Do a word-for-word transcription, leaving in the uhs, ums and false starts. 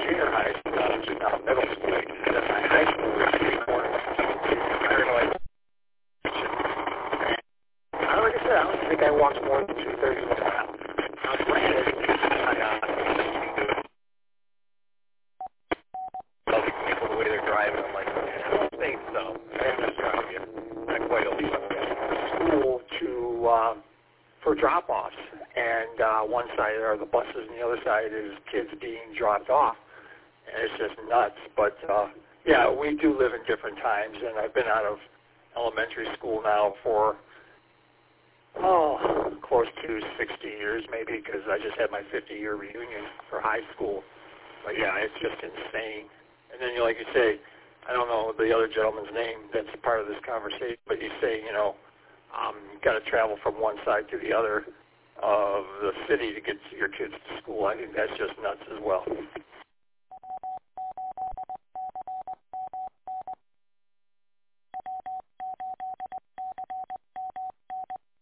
junior high, uh, which is now middle school, and then my high school was three corners. I don't know, like, and like I said, I don't think I walked more than two-thirds of the mile. Now, granted, I, uh, people the way they're driving, I'm like, I don't think so. I'm just trying to get not quite a leap school to uh, for drop-offs, and uh, one side are the buses, and the other side is kids being dropped off, and it's just nuts. But uh, yeah, we do live in different times, and I've been out of elementary school now for oh close to sixty years, maybe, because I just had my fifty-year reunion for high school. But yeah, it's just insane. And then, like you say, I don't know the other gentleman's name that's part of this conversation, but you say, you know, um, you've got to travel from one side to the other of the city to get your kids to school. I think that's just nuts as well.